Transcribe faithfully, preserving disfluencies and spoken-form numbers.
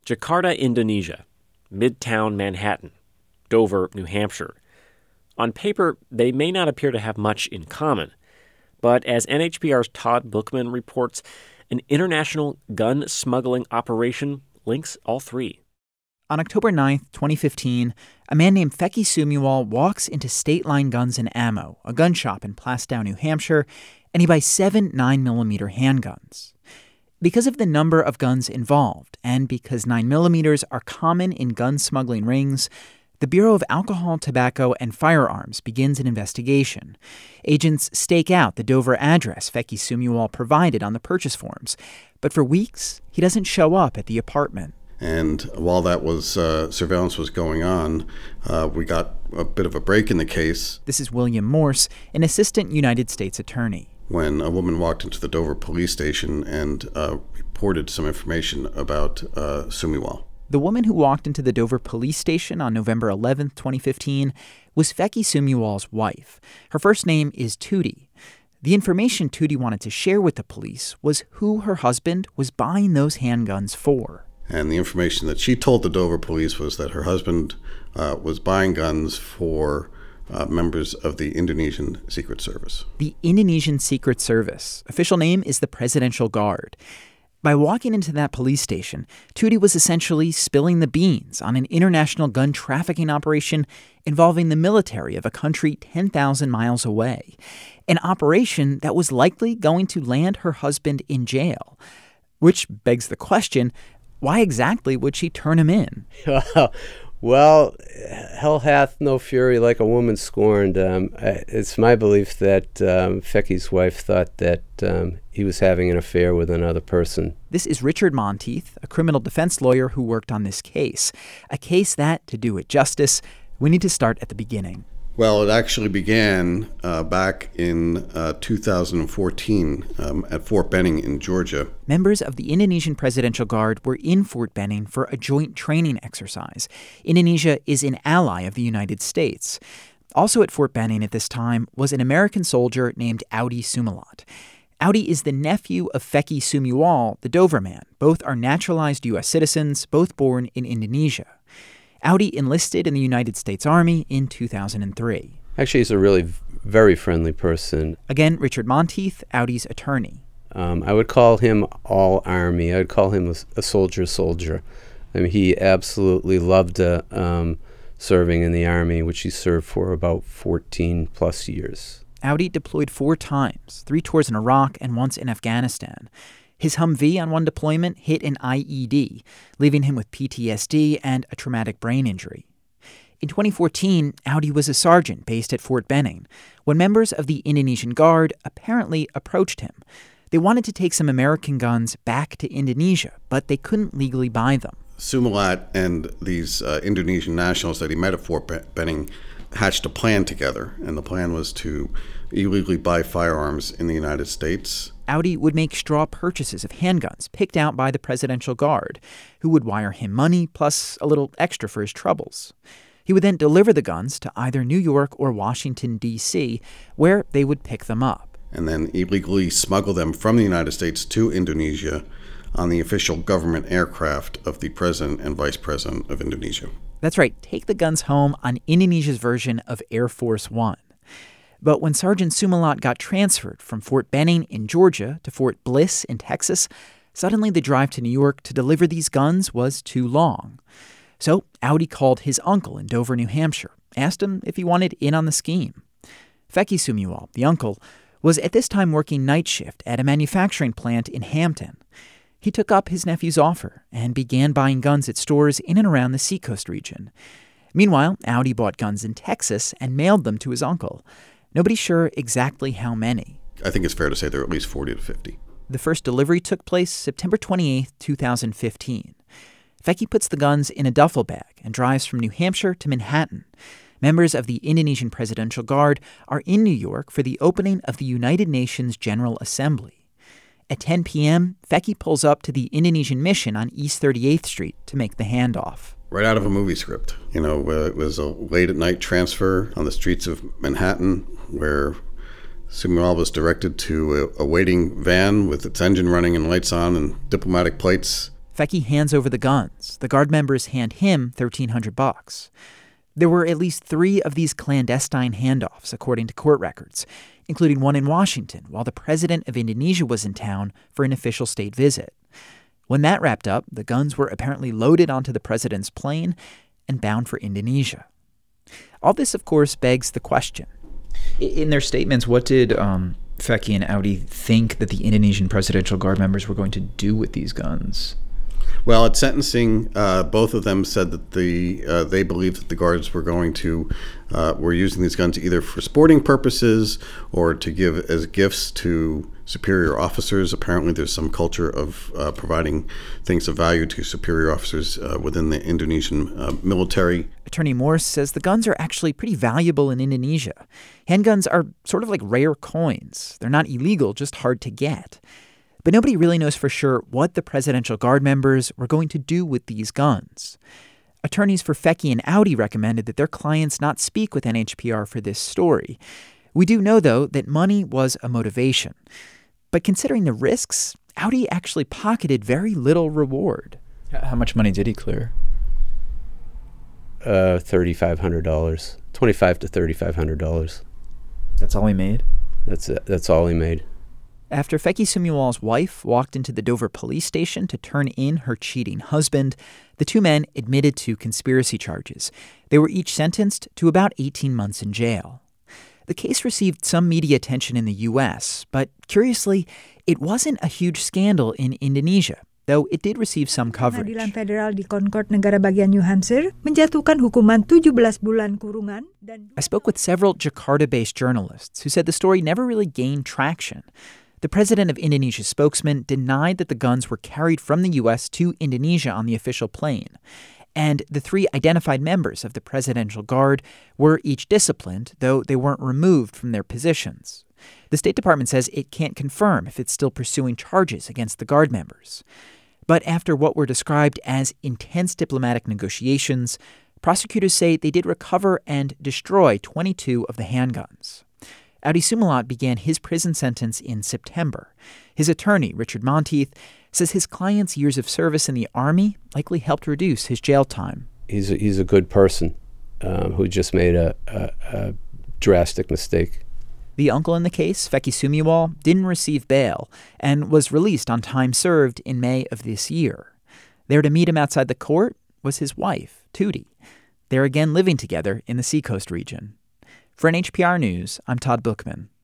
Jakarta, Indonesia. Midtown Manhattan. Dover, New Hampshire. On paper, they may not appear to have much in common, but as N H P R's Todd Bookman reports, an international gun smuggling operation links all three. On October ninth, twenty fifteen, a man named Feki Sumual walks into State Line Guns and Ammo, a gun shop in Plaistow, New Hampshire, and he buys seven nine millimeter handguns. Because of the number of guns involved, and because nine millimeters are common in gun smuggling rings, the Bureau of Alcohol, Tobacco, and Firearms begins an investigation. Agents stake out the Dover address Feki Sumual provided on the purchase forms, but for weeks, he doesn't show up at the apartment. And while that was uh, surveillance was going on, uh, we got a bit of a break in the case. This is William Morse, an assistant United States attorney. When a woman walked into the Dover police station and uh, reported some information about uh, Sumual. The woman who walked into the Dover police station on November eleventh, twenty fifteen, was Feki Sumual's wife. Her first name is Tootie. The information Tootie wanted to share with the police was who her husband was buying those handguns for. And the information that she told the Dover police was that her husband uh, was buying guns for uh, members of the Indonesian Secret Service. The Indonesian Secret Service. Official name is the Presidential Guard. By walking into that police station, Tootie was essentially spilling the beans on an international gun trafficking operation involving the military of a country ten thousand miles away. An operation that was likely going to land her husband in jail. Which begs the question, why exactly would she turn him in? Well, hell hath no fury like a woman scorned. Um, it's my belief that um, Feki's wife thought that um, he was having an affair with another person. This is Richard Monteith, a criminal defense lawyer who worked on this case. A case that, to do it justice, we need to start at the beginning. Well, it actually began uh, back in uh, two thousand fourteen um, at Fort Benning in Georgia. Members of the Indonesian Presidential Guard were in Fort Benning for a joint training exercise. Indonesia is an ally of the United States. Also at Fort Benning at this time was an American soldier named Audi Sumilat. Audi is the nephew of Feki Sumual, the Dover man. Both are naturalized U S citizens, both born in Indonesia. Audi enlisted in the United States Army in two thousand three. Actually, he's a really v- very friendly person. Again, Richard Monteith, Audi's attorney. Um, I would call him all Army. I would call him a, a soldier soldier. I mean, he absolutely loved uh, um, serving in the Army, which he served for about fourteen plus years. Audi deployed four times, three tours in Iraq and once in Afghanistan. His Humvee on one deployment hit an I E D, leaving him with P T S D and a traumatic brain injury. In twenty fourteen, Audi was a sergeant based at Fort Benning when members of the Indonesian Guard apparently approached him. They wanted to take some American guns back to Indonesia, but they couldn't legally buy them. Sumilat and these uh, Indonesian nationals that he met at Fort Benning hatched a plan together, and the plan was to illegally buy firearms in the United States. Audi would make straw purchases of handguns picked out by the Presidential Guard, who would wire him money plus a little extra for his troubles. He would then deliver the guns to either New York or Washington, D C, where they would pick them up. And then illegally smuggle them from the United States to Indonesia on the official government aircraft of the President and Vice President of Indonesia. That's right, take the guns home on Indonesia's version of Air Force One. But when Sergeant Sumilat got transferred from Fort Benning in Georgia to Fort Bliss in Texas, suddenly the drive to New York to deliver these guns was too long. So Audi called his uncle in Dover, New Hampshire, asked him if he wanted in on the scheme. Feki Sumual, the uncle, was at this time working night shift at a manufacturing plant in Hampton. He took up his nephew's offer and began buying guns at stores in and around the Seacoast region. Meanwhile, Audi bought guns in Texas and mailed them to his uncle. Nobody's sure exactly how many. I think it's fair to say there are at least forty to fifty. The first delivery took place September twenty-eighth, twenty fifteen. Feki puts the guns in a duffel bag and drives from New Hampshire to Manhattan. Members of the Indonesian Presidential Guard are in New York for the opening of the United Nations General Assembly. At ten p.m., Feki pulls up to the Indonesian mission on East thirty-eighth Street to make the handoff. Right out of a movie script. You know, uh, it was a late-at-night transfer on the streets of Manhattan where Sumual was directed to a, a waiting van with its engine running and lights on and diplomatic plates. Fecky hands over the guns. The Guard members hand him thirteen hundred bucks. There were at least three of these clandestine handoffs, according to court records, including one in Washington while the president of Indonesia was in town for an official state visit. When that wrapped up, the guns were apparently loaded onto the president's plane and bound for Indonesia. All this, of course, begs the question. In their statements, what did um, Fecky and Audi think that the Indonesian Presidential Guard members were going to do with these guns? Well, at sentencing, uh, both of them said that the uh, they believed that the guards were going to uh, were using these guns either for sporting purposes or to give as gifts to superior officers. Apparently, there's some culture of uh, providing things of value to superior officers uh, within the Indonesian uh, military. Attorney Morse says the guns are actually pretty valuable in Indonesia. Handguns are sort of like rare coins. They're not illegal, just hard to get. But nobody really knows for sure what the Presidential Guard members were going to do with these guns. Attorneys for Fecky and Audi recommended that their clients not speak with N H P R for this story. We do know, though, that money was a motivation. But considering the risks, Audi actually pocketed very little reward. How much money did he clear? Uh, thirty-five hundred dollars. twenty-five to thirty-five hundred dollars. That's all he made? That's it. That's all he made. After Fecky Sumiwal's wife walked into the Dover police station to turn in her cheating husband, the two men admitted to conspiracy charges. They were each sentenced to about eighteen months in jail. The case received some media attention in the U S, but curiously, it wasn't a huge scandal in Indonesia, though it did receive some coverage. Pengadilan Federal di Concord, negara bagian New Hampshire, menjatuhkan hukuman tujuh belas bulan kurungan. Dan I spoke with several Jakarta-based journalists who said the story never really gained traction. The president of Indonesia's spokesman denied that the guns were carried from the U S to Indonesia on the official plane. And the three identified members of the Presidential Guard were each disciplined, though they weren't removed from their positions. The State Department says it can't confirm if it's still pursuing charges against the Guard members. But after what were described as intense diplomatic negotiations, prosecutors say they did recover and destroy twenty-two of the handguns. Audi Sumilat began his prison sentence in September. His attorney, Richard Monteith, says his client's years of service in the Army likely helped reduce his jail time. He's a, he's a good person um, who just made a, a, a drastic mistake. The uncle in the case, Fecky Sumiwal, didn't receive bail and was released on time served in May of this year. There to meet him outside the court was his wife, Tootie. They're again living together in the Seacoast region. For N H P R News, I'm Todd Bookman.